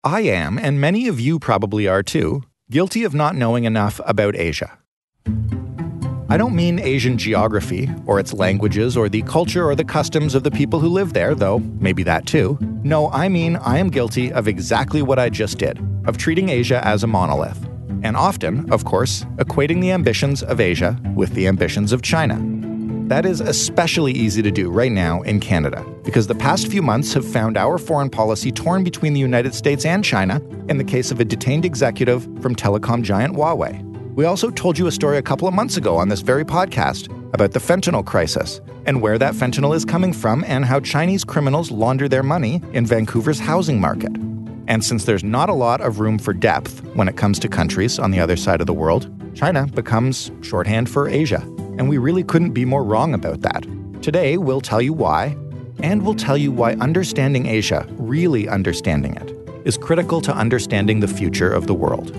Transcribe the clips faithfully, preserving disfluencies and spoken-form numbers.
I am, and many of you probably are too, guilty of not knowing enough about Asia. I don't mean Asian geography, or its languages, or the culture or the customs of the people who live there, though maybe that too. No, I mean I am guilty of exactly what I just did, of treating Asia as a monolith. And often, of course, equating the ambitions of Asia with the ambitions of China. That is especially easy to do right now in Canada, because the past few months have found our foreign policy torn between the United States and China in the case of a detained executive from telecom giant Huawei. We also told you a story a couple of months ago on this very podcast about the fentanyl crisis and where that fentanyl is coming from and how Chinese criminals launder their money in Vancouver's housing market. And since there's not a lot of room for depth when it comes to countries on the other side of the world, China becomes shorthand for Asia. And we really couldn't be more wrong about that. Today, we'll tell you why, and we'll tell you why understanding Asia, really understanding it, is critical to understanding the future of the world.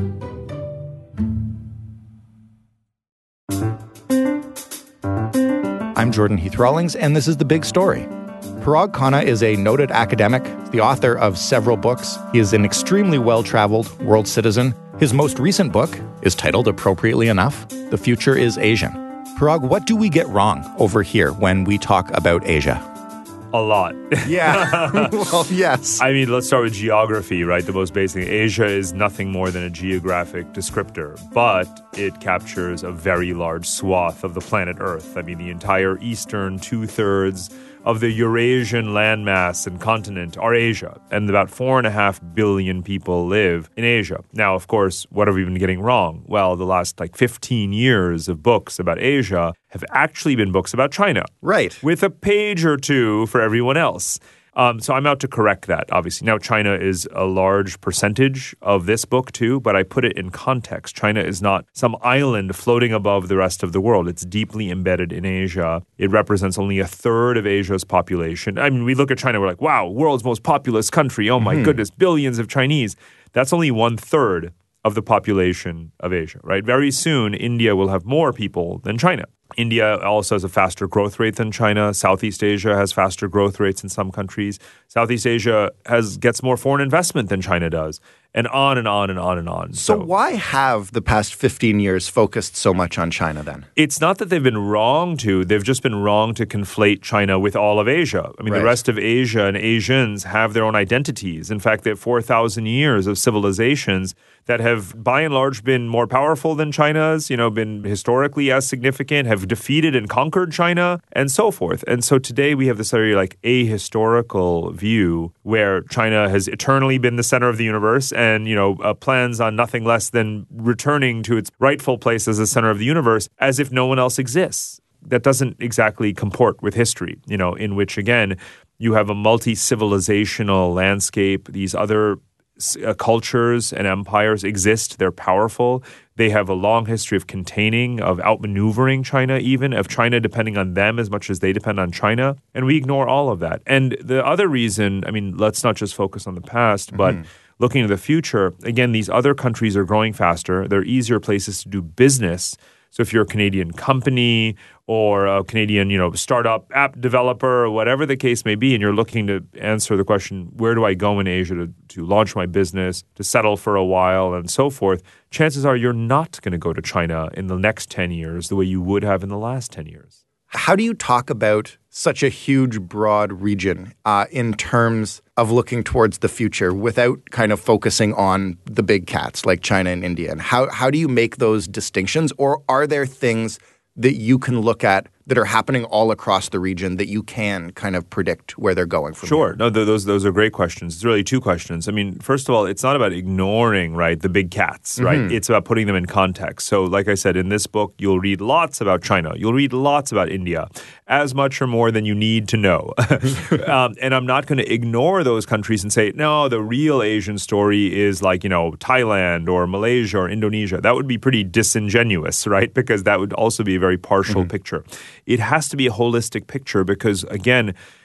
I'm Jordan Heath-Rawlings, and this is The Big Story. Parag Khanna is a noted academic, the author of several books. He is an extremely well-traveled world citizen. His most recent book is titled, appropriately enough, The Future is Asian. Parag, what do we get wrong over here when we talk about Asia? A lot. Yeah. Well, yes. I mean, let's start with geography, right? The most basic. Asia is nothing more than a geographic descriptor, but it captures a very large swath of the planet Earth. I mean, the entire eastern two-thirds of the Eurasian landmass and continent are Asia, and about four and a half billion people live in Asia. Now, of course, what have we been getting wrong? Well, the last like fifteen years of books about Asia have actually been books about China. Right. With a page or two for everyone else. Um, so I'm out to correct that, obviously. Now, China is a large percentage of this book, too, but I put it in context. China is not some island floating above the rest of the world. It's deeply embedded in Asia. It represents only a third of Asia's population. I mean, we look at China, we're like, wow, world's most populous country. Oh, my mm-hmm. goodness, billions of Chinese. That's only one third of the population of Asia, right? Very soon, India will have more people than China. India also has a faster growth rate than China. Southeast Asia has faster growth rates in some countries. Southeast Asia has gets more foreign investment than China does. And on and on and on and on. So, so why have the past fifteen years focused so much on China then? It's not that they've been wrong to. They've just been wrong to conflate China with all of Asia. I mean, right. The rest of Asia and Asians have their own identities. In fact, they have four thousand years of civilizations that have, by and large, been more powerful than China's, you know, been historically as significant, have defeated and conquered China, and so forth. And so today we have this very, like, ahistorical view where China has eternally been the center of the universe and, you know, uh, plans on nothing less than returning to its rightful place as the center of the universe as if no one else exists. That doesn't exactly comport with history, you know, in which, again, you have a multi-civilizational landscape. These other uh, cultures and empires exist. They're powerful. They have a long history of containing, of outmaneuvering China even, of China depending on them as much as they depend on China. And we ignore all of that. And the other reason, I mean, let's not just focus on the past, but mm-hmm. looking to the future, again, these other countries are growing faster. They're easier places to do business. So if you're a Canadian company or a Canadian, you know, startup app developer or whatever the case may be, and you're looking to answer the question, where do I go in Asia to, to launch my business, to settle for a while and so forth, chances are you're not going to go to China in the next ten years the way you would have in the last ten years. How do you talk about such a huge, broad region uh, in terms of looking towards the future without kind of focusing on the big cats like China and India? And how, how do you make those distinctions? Or are there things that you can look at that are happening all across the region that you can kind of predict where they're going from Sure. here? No, th- those those are great questions. It's really two questions. I mean, first of all, it's not about ignoring, right, the big cats, right? Mm-hmm. It's about putting them in context. So like I said, in this book, you'll read lots about China. You'll read lots about India, as much or more than you need to know. um, and I'm not going to ignore those countries and say, no, the real Asian story is like, you know, Thailand or Malaysia or Indonesia. That would be pretty disingenuous, right? Because that would also be a very partial mm-hmm. picture. It has to be a holistic picture because, again,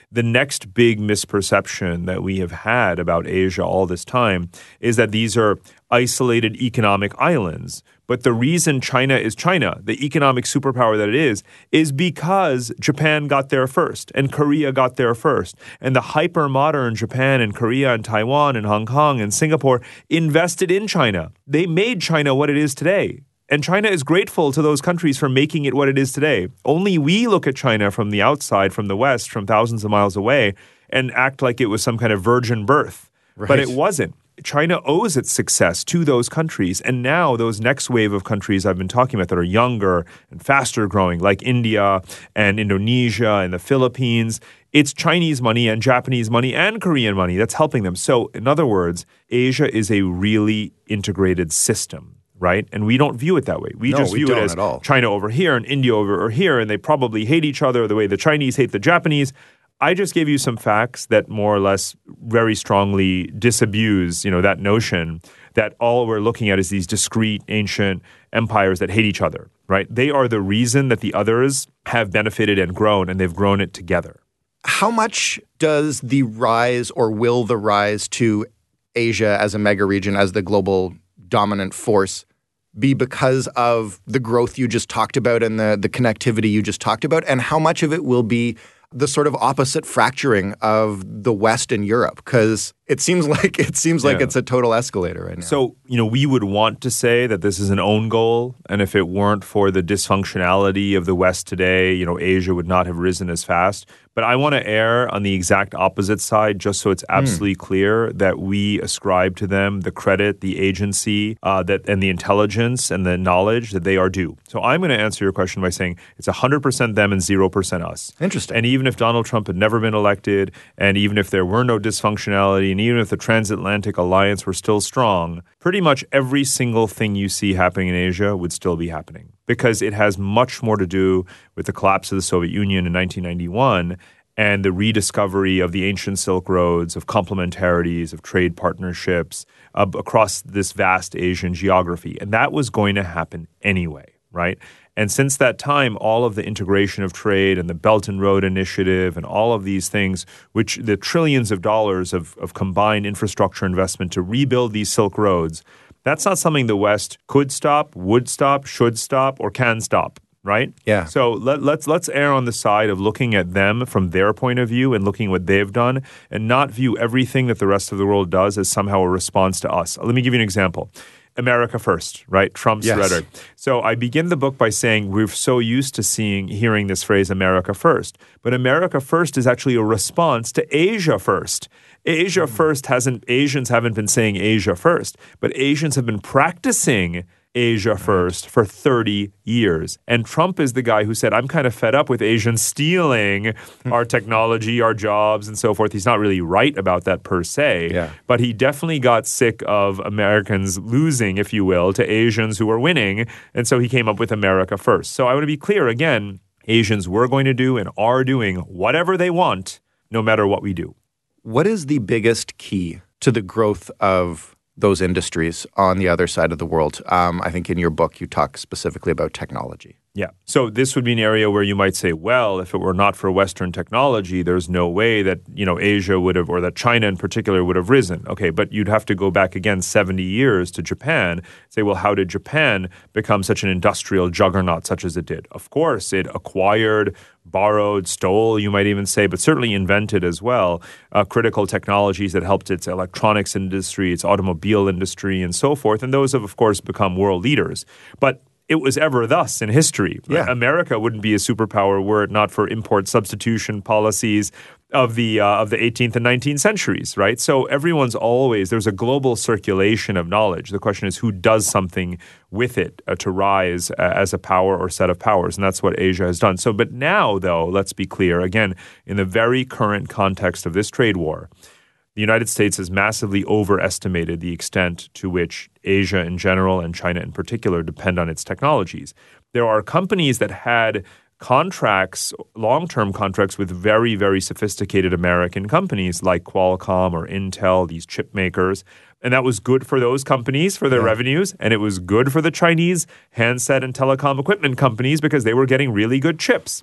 The next big misperception that we have had about Asia all this time is that these are isolated economic islands. But the reason China is China, the economic superpower that it is, is because Japan got there first and Korea got there first. And the hyper-modern Japan and Korea and Taiwan and Hong Kong and Singapore invested in China. They made China what it is today. And China is grateful to those countries for making it what it is today. Only we look at China from the outside, from the West, from thousands of miles away, and act like it was some kind of virgin birth. Right. But it wasn't. China owes its success to those countries. And now those next wave of countries I've been talking about that are younger and faster growing, like India and Indonesia and the Philippines, it's Chinese money and Japanese money and Korean money that's helping them. So in other words, Asia is a really integrated system. Right? And we don't view it that way. We no, just we view don't it as at all. China over here and India over here, and they probably hate each other the way the Chinese hate the Japanese. I just gave you some facts that more or less very strongly disabuse, you know, that notion that all we're looking at is these discrete ancient empires that hate each other, right? They are the reason that the others have benefited and grown, and they've grown it together. How much does the rise or will the rise to Asia as a mega region, as the global dominant force, be because of the growth you just talked about and the, the connectivity you just talked about? And how much of it will be the sort of opposite fracturing of the West and Europe? Because it seems like it seems like yeah. it's a total escalator right now. So, you know, we would want to say that this is an own goal. And if it weren't for the dysfunctionality of the West today, you know, Asia would not have risen as fast. But I want to err on the exact opposite side, just so it's absolutely mm. clear that we ascribe to them the credit, the agency, uh, that and the intelligence and the knowledge that they are due. So I'm going to answer your question by saying it's one hundred percent them and zero percent us. Interesting. And even if Donald Trump had never been elected, and even if there were no dysfunctionality, and even if the transatlantic alliance were still strong, pretty much every single thing you see happening in Asia would still be happening, because it has much more to do with the collapse of the Soviet Union in nineteen ninety-one and the rediscovery of the ancient Silk Roads, of complementarities, of trade partnerships uh, across this vast Asian geography. And that was going to happen anyway, right? And since that time, all of the integration of trade and the Belt and Road Initiative and all of these things, which the trillions of dollars of, of combined infrastructure investment to rebuild these Silk Roads, that's not something the West could stop, would stop, should stop, or can stop, right? Yeah. So let, let's let's err on the side of looking at them from their point of view and looking at what they've done, and not view everything that the rest of the world does as somehow a response to us. Let me give you an example. America first, right? Trump's yes. rhetoric. So I begin the book by saying we're so used to seeing, hearing this phrase, America first. But America first is actually a response to Asia first. Asia mm. first hasn't, Asians haven't been saying Asia first, but Asians have been practicing Asia first for thirty years. And Trump is the guy who said, I'm kind of fed up with Asians stealing our technology, our jobs, and so forth. He's not really right about that per se, yeah. but he definitely got sick of Americans losing, if you will, to Asians who were winning. And so he came up with America first. So I want to be clear again, Asians were going to do and are doing whatever they want, no matter what we do. What is the biggest key to the growth of those industries on the other side of the world? Um, I think in your book, you talk specifically about technology. Yeah. So this would be an area where you might say, well, if it were not for Western technology, there's no way that, you know, Asia would have, or that China in particular would have risen. Okay, but you'd have to go back again seventy years to Japan, say, well, how did Japan become such an industrial juggernaut such as it did? Of course, it acquired, borrowed, stole, you might even say, but certainly invented as well, uh, critical technologies that helped its electronics industry, its automobile industry, and so forth. And those have, of course, become world leaders. But it was ever thus in history. Yeah. Right? America wouldn't be a superpower were it not for import substitution policies of the uh, of the eighteenth and nineteenth centuries, right? So everyone's always, there's a global circulation of knowledge. The question is who does something with it uh, to rise uh, as a power or set of powers, and that's what Asia has done. So, but now, though, let's be clear, again, in the very current context of this trade war, the United States has massively overestimated the extent to which Asia in general and China in particular depend on its technologies. There are companies that had contracts, long-term contracts with very, very sophisticated American companies like Qualcomm or Intel, these chip makers. And that was good for those companies, for their yeah. revenues, and it was good for the Chinese handset and telecom equipment companies because they were getting really good chips.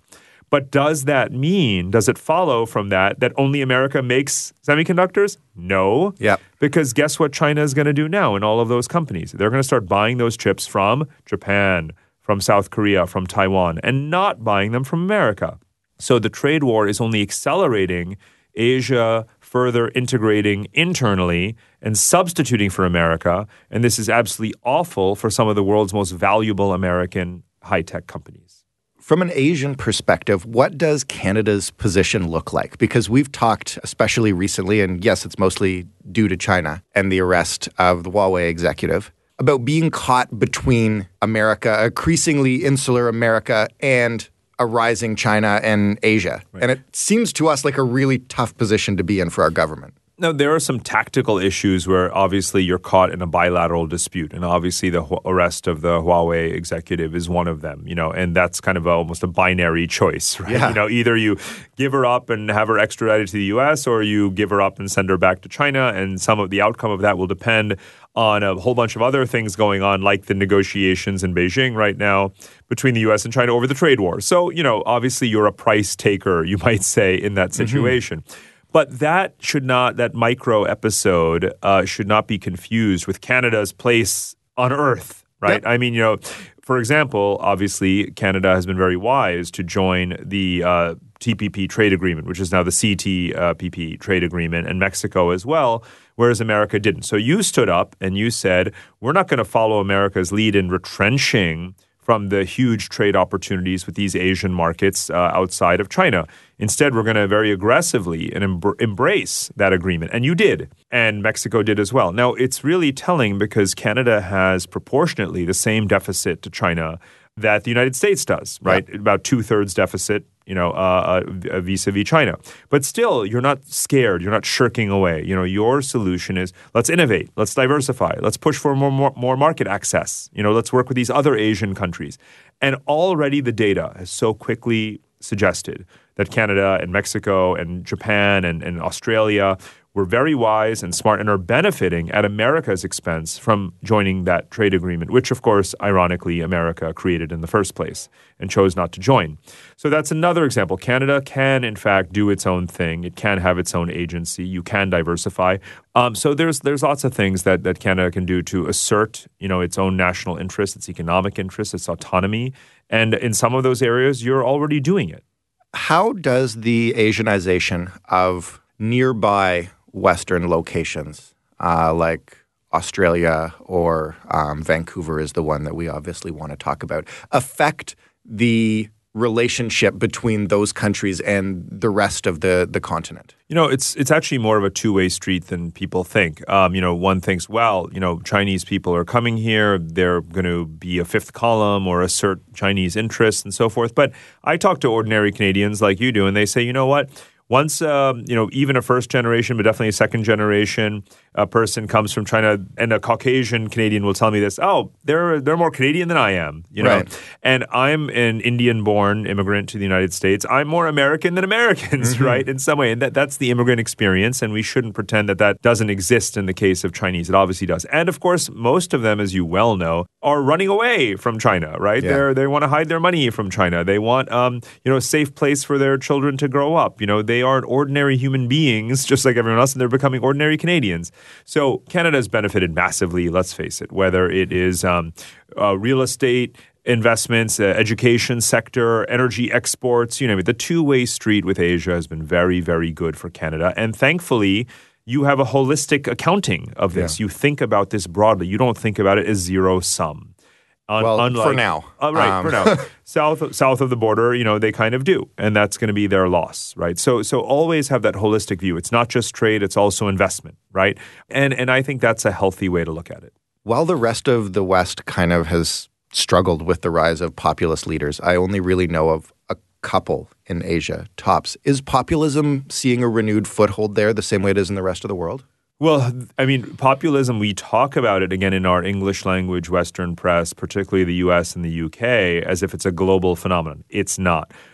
But does that mean, does it follow from that, that only America makes semiconductors? No. Yep. Because guess what China is going to do now in all of those companies? They're going to start buying those chips from Japan, from South Korea, from Taiwan, and not buying them from America. So the trade war is only accelerating Asia further integrating internally and substituting for America. And this is absolutely awful for some of the world's most valuable American high-tech companies. From an Asian perspective, what does Canada's position look like? Because we've talked, especially recently, and yes, it's mostly due to China and the arrest of the Huawei executive, about being caught between America, increasingly insular America, and a rising China and Asia. Right. And it seems to us like a really tough position to be in for our government. Now, there are some tactical issues where obviously you're caught in a bilateral dispute. And obviously the arrest of the Huawei executive is one of them, you know, and that's kind of a, almost a binary choice, right? Yeah. You know, either you give her up and have her extradited to the U S or you give her up and send her back to China. And some of the outcome of that will depend on a whole bunch of other things going on, like the negotiations in Beijing right now between the U S and China over the trade war. So, you know, obviously you're a price taker, you might say, in that situation. Mm-hmm. But that should not, that micro episode uh, should not be confused with Canada's place on Earth, right? Yep. I mean, you know, for example, obviously Canada has been very wise to join the uh, T P P trade agreement, which is now the C T P P trade agreement, and Mexico as well, whereas America didn't. So you stood up and you said, we're not going to follow America's lead in retrenching from the huge trade opportunities with these Asian markets uh, outside of China. Instead, we're going to very aggressively and em- embrace that agreement. And you did. And Mexico did as well. Now, it's really telling because Canada has proportionately the same deficit to China that the United States does, right? Yeah. About two-thirds deficit, you know, uh, uh, vis-a-vis China. But still, you're not scared. You're not shirking away. You know, your solution is let's innovate. Let's diversify. Let's push for more, more, more market access. You know, let's work with these other Asian countries. And already the data has so quickly suggested that Canada and Mexico and Japan and, and Australia were very wise and smart and are benefiting at America's expense from joining that trade agreement, which, of course, ironically, America created in the first place and chose not to join. So that's another example. Canada can, in fact, do its own thing. It can have its own agency. You can diversify. Um, so there's there's lots of things that, that Canada can do to assert, you know, its own national interests, its economic interests, its autonomy. And in some of those areas, you're already doing it. How does the Asianization of nearby Western locations, uh, like Australia or um, Vancouver is the one that we obviously want to talk about, affect the relationship between those countries and the rest of the, the continent? You know, it's it's actually more of a two-way street than people think. Um, you know, one thinks, well, you know, Chinese people are coming here. They're going to be a fifth column or assert Chinese interests and so forth. But I talk to ordinary Canadians like you do, and they say, you know what? Once, um, you know, even a first generation, but definitely a second generation uh, person comes from China, and a Caucasian Canadian will tell me this, oh, they're they're more Canadian than I am, you know. Right. And I'm an Indian-born immigrant to the United States. I'm more American than Americans, mm-hmm. right, in some way. And that, that's the immigrant experience, and we shouldn't pretend that that doesn't exist in the case of Chinese. It obviously does. And, of course, most of them, as you well know, are running away from China, right? Yeah. They're, they want to hide their money from China. They want, um, you know, a safe place for their children to grow up. You know, they aren't ordinary human beings, just like everyone else, and they're becoming ordinary Canadians. So Canada has benefited massively, let's face it, whether it is um, uh, real estate investments, uh, education sector, energy exports, you know, the two-way street with Asia has been very, very good for Canada. And thankfully, you have a holistic accounting of this. Yeah. You think about this broadly. You don't think about it as zero sum. Un- well, unlike, for now. Uh, right, um. for now. South south of the border, you know, they kind of do. And that's going to be their loss, right? So so always have that holistic view. It's not just trade, it's also investment, right? And and I think that's a healthy way to look at it. While the rest of the West kind of has struggled with the rise of populist leaders, I only really know of a couple in Asia, tops. Is populism seeing a renewed foothold there the same way it is in the rest of the world? Well, I mean, populism, we talk about it again in our English language Western press, particularly the U S and the U K, as if it's a global phenomenon. It's not.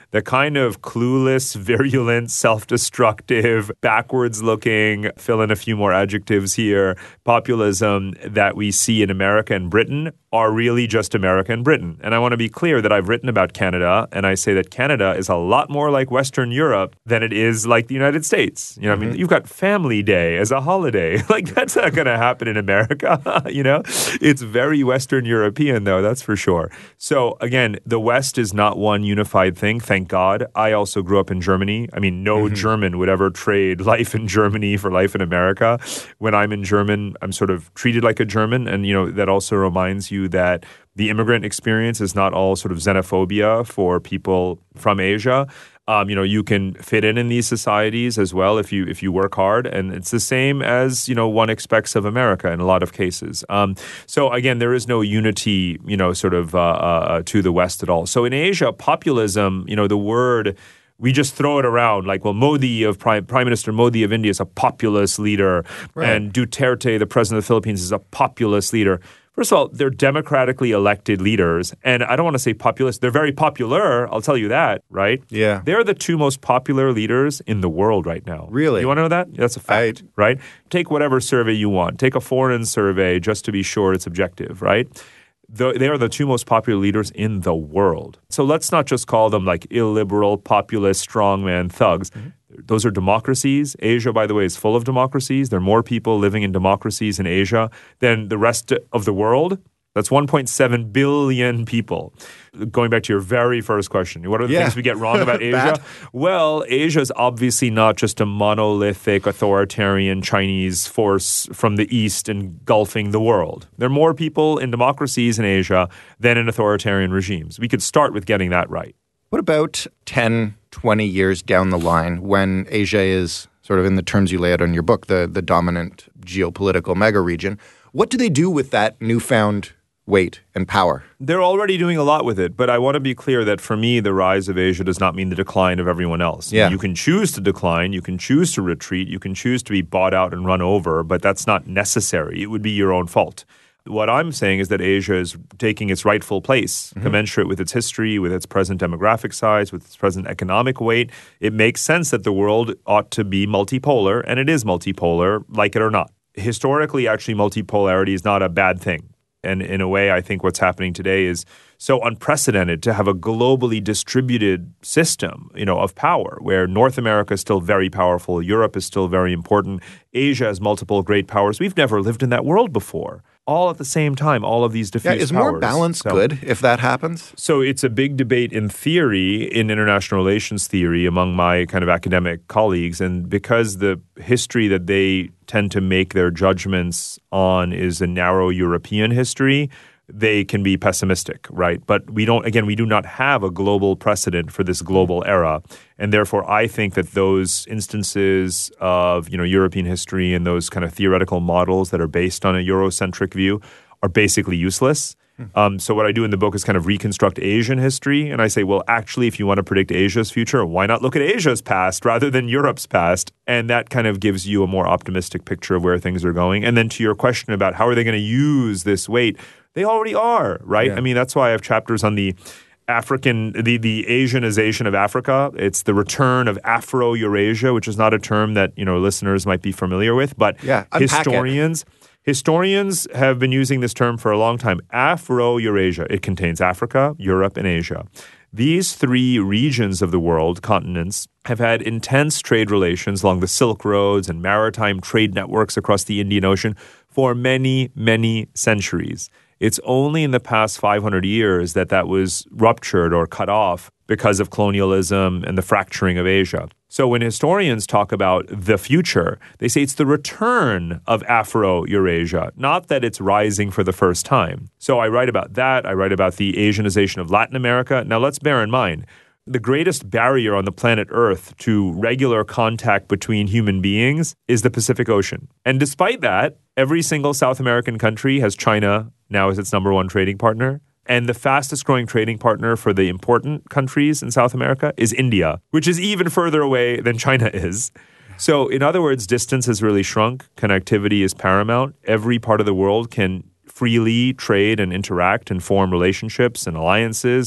the kind of clueless, virulent, self-destructive, backwards-looking, fill in a few more adjectives here, populism that we see in America and Britain are really just America and Britain. And I want to be clear that I've written about Canada, and I say that Canada is a lot more like Western Europe than it is like the United States. You know, mm-hmm. I mean, you've got Family Day as a holiday. Like, that's not going to happen in America, you know? It's very Western European, though, that's for sure. So, again, the West is not one unified thing, thank God. I also grew up in Germany. I mean, no mm-hmm. German would ever trade life in Germany for life in America. When I'm in German, I'm sort of treated like a German, and, you know, that also reminds you that the immigrant experience is not all sort of xenophobia for people from Asia. Um, you know, you can fit in in these societies as well if you if you work hard, and it's the same as, you know, one expects of America in a lot of cases. Um, so again, there is no unity, you know, sort of uh, uh, to the West at all. So in Asia, populism, you know, the word, we just throw it around like, well, Modi of Prime, Prime Minister Modi of India is a populist leader, right. And Duterte, the president of the Philippines, is a populist leader. First of all, they're democratically elected leaders, and I don't want to say populist. They're very popular, I'll tell you that, right? Yeah. They're the two most popular leaders in the world right now. Really? You want to know that? That's a fact, I... right? Take whatever survey you want. Take a foreign survey just to be sure it's objective, right? The, they are the two most popular leaders in the world. So let's not just call them like illiberal, populist, strongman thugs. Mm-hmm. Those are democracies. Asia, by the way, is full of democracies. There are more people living in democracies in Asia than the rest of the world. That's one point seven billion people. Going back to your very first question, what are the yeah. things we get wrong about Asia? Well, Asia is obviously not just a monolithic, authoritarian Chinese force from the East engulfing the world. There are more people in democracies in Asia than in authoritarian regimes. We could start with getting that right. What about ten, twenty years down the line when Asia is, sort of in the terms you lay out in your book, the, the dominant geopolitical mega region? What do they do with that newfound weight and power? They're already doing a lot with it, but I want to be clear that for me, the rise of Asia does not mean the decline of everyone else. Yeah. You can choose to decline, you can choose to retreat, you can choose to be bought out and run over, but that's not necessary. It would be your own fault. What I'm saying is that Asia is taking its rightful place, mm-hmm. commensurate with its history, with its present demographic size, with its present economic weight. It makes sense that the world ought to be multipolar, and it is multipolar, like it or not. Historically, actually, multipolarity is not a bad thing. And in a way, I think what's happening today is so unprecedented to have a globally distributed system, you know, of power, where North America is still very powerful, Europe is still very important, Asia has multiple great powers. We've never lived in that world before. All at the same time, all of these diffused powers. Yeah, is more balance so, good if that happens? So it's a big debate in theory, in international relations theory, among my kind of academic colleagues. And because the history that they tend to make their judgments on is a narrow European history, they can be pessimistic, right? But we don't, again, we do not have a global precedent for this global era. And therefore, I think that those instances of, you know, European history and those kind of theoretical models that are based on a Eurocentric view are basically useless. Um, so what I do in the book is kind of reconstruct Asian history. And I say, well, actually, if you want to predict Asia's future, why not look at Asia's past rather than Europe's past? And that kind of gives you a more optimistic picture of where things are going. And then to your question about how are they going to use this weight, they already are, right? Yeah. I mean, that's why I have chapters on the African, the, the Asianization of Africa. It's the return of Afro-Eurasia, which is not a term that, you know, listeners might be familiar with, but yeah, historians... It. Historians have been using this term for a long time, Afro-Eurasia. It contains Africa, Europe, and Asia. These three regions of the world, continents, have had intense trade relations along the Silk Roads and maritime trade networks across the Indian Ocean for many, many centuries. It's only in the past five hundred years that that was ruptured or cut off because of colonialism and the fracturing of Asia. So when historians talk about the future, they say it's the return of Afro-Eurasia, not that it's rising for the first time. So I write about that. I write about the Asianization of Latin America. Now let's bear in mind, the greatest barrier on the planet Earth to regular contact between human beings is the Pacific Ocean. And despite that, every single South American country has China now as its number one trading partner. And the fastest growing trading partner for the important countries in South America is India, which is even further away than China is. So in other words, distance has really shrunk. Connectivity is paramount. Every part of the world can freely trade and interact and form relationships and alliances.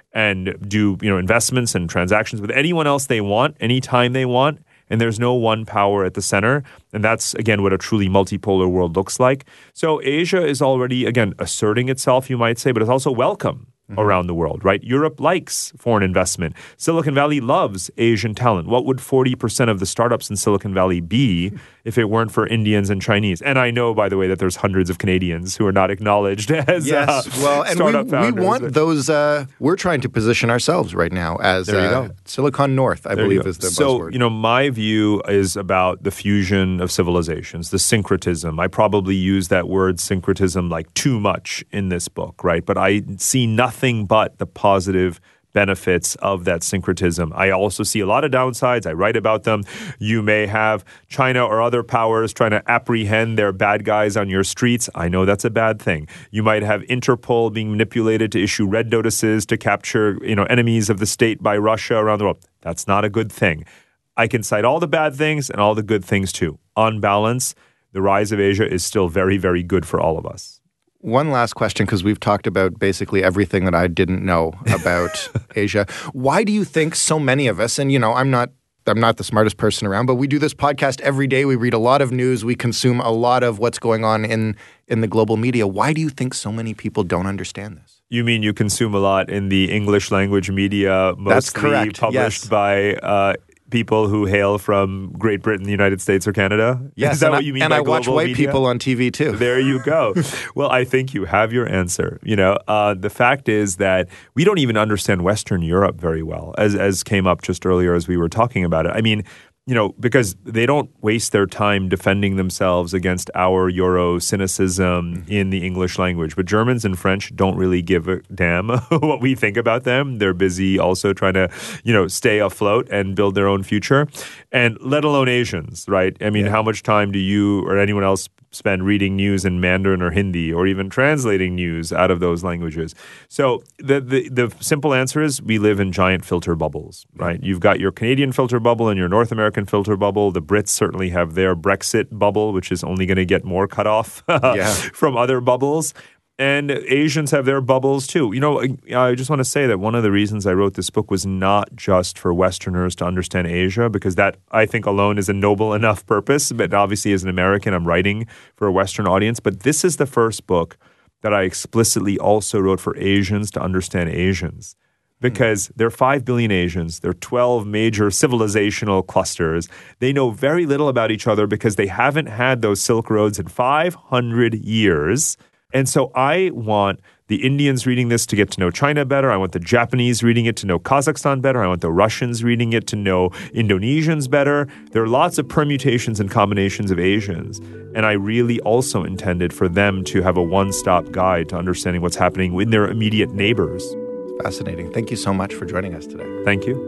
and do, you know, investments and transactions with anyone else they want, anytime they want. And there's no one power at the center. And that's, again, what a truly multipolar world looks like. So Asia is already, again, asserting itself, you might say, but it's also welcome mm-hmm. around the world, right? Europe likes foreign investment. Silicon Valley loves Asian talent. What would forty percent of the startups in Silicon Valley be if it weren't for Indians and Chinese? And I know, by the way, that there's hundreds of Canadians who are not acknowledged as yes. uh, well, and startup we, founders. we want those. Uh, we're trying to position ourselves right now as there you uh, go. Silicon North, I there believe is the so, buzzword. So, you know, my view is about the fusion of civilizations, the syncretism. I probably use that word syncretism like too much in this book, right? But I see nothing but the positive benefits of that syncretism. I also see a lot of downsides. I write about them. You may have China or other powers trying to apprehend their bad guys on your streets. I know that's a bad thing. You might have Interpol being manipulated to issue red notices to capture, you know, enemies of the state by Russia around the world. That's not a good thing. I can cite all the bad things and all the good things too. On balance, the rise of Asia is still very, very good for all of us. One last question, because we've talked about basically everything that I didn't know about Asia. Why do you think so many of us, and you know, I'm not I'm not the smartest person around, but we do this podcast every day. We read a lot of news. We consume a lot of what's going on in, in the global media. Why do you think so many people don't understand this? You mean you consume a lot in the English language media, mostly That's correct. published Yes. by uh, people who hail from Great Britain, the United States, or Canada? Yes, Is that and what I, you mean and by I watch global white media? people on T V too. There you go. Well, I think you have your answer. You know, uh, the fact is that we don't even understand Western Europe very well, as as came up just earlier as we were talking about it. I mean, you know, because they don't waste their time defending themselves against our Euro cynicism in the English language. But Germans and French don't really give a damn what we think about them. They're busy also trying to, you know, stay afloat and build their own future. And let alone Asians, right? I mean, yeah. how much time do you or anyone else spend reading news in Mandarin or Hindi or even translating news out of those languages? So the, the the simple answer is we live in giant filter bubbles, right? You've got your Canadian filter bubble and your North American filter bubble. The Brits certainly have their Brexit bubble, which is only going to get more cut off yeah. from other bubbles. And Asians have their bubbles too. You know, I just want to say that one of the reasons I wrote this book was not just for Westerners to understand Asia, because that, I think, alone is a noble enough purpose. But obviously, as an American, I'm writing for a Western audience. But this is the first book that I explicitly also wrote for Asians to understand Asians. Because there are five billion Asians, there are twelve major civilizational clusters. They know very little about each other because they haven't had those Silk Roads in five hundred years. And so I want the Indians reading this to get to know China better. I want the Japanese reading it to know Kazakhstan better. I want the Russians reading it to know Indonesians better. There are lots of permutations and combinations of Asians. And I really also intended for them to have a one-stop guide to understanding what's happening with their immediate neighbors. Fascinating. Thank you so much for joining us today. Thank you.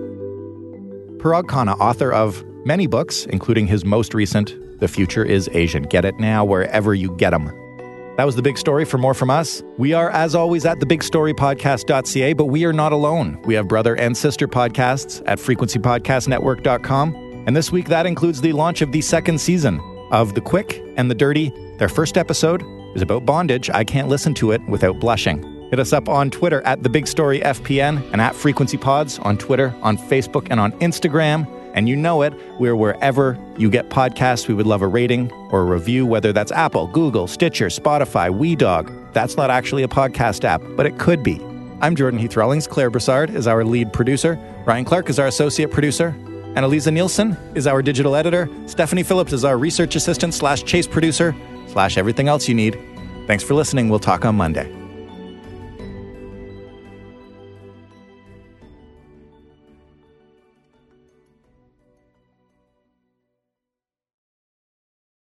Parag Khanna, author of many books, including his most recent, The Future is Asian. Get it now wherever you get them. That was The Big Story. For more from us, we are, as always, at the big story podcast dot c a, but we are not alone. We have brother and sister podcasts at frequency podcast network dot com. And this week, that includes the launch of the second season of The Quick and the Dirty. Their first episode is about bondage. I can't listen to it without blushing. Hit us up on Twitter at The Big Story F P N and at Frequency Pods on Twitter, on Facebook, and on Instagram. And you know it, we're wherever you get podcasts. We would love a rating or a review, whether that's Apple, Google, Stitcher, Spotify, WeDog. That's not actually a podcast app, but it could be. I'm Jordan Heath Rawlings. Claire Broussard is our lead producer. Ryan Clark is our associate producer. Annalisa Nielsen is our digital editor. Stephanie Phillips is our research assistant slash chase producer slash everything else you need. Thanks for listening. We'll talk on Monday.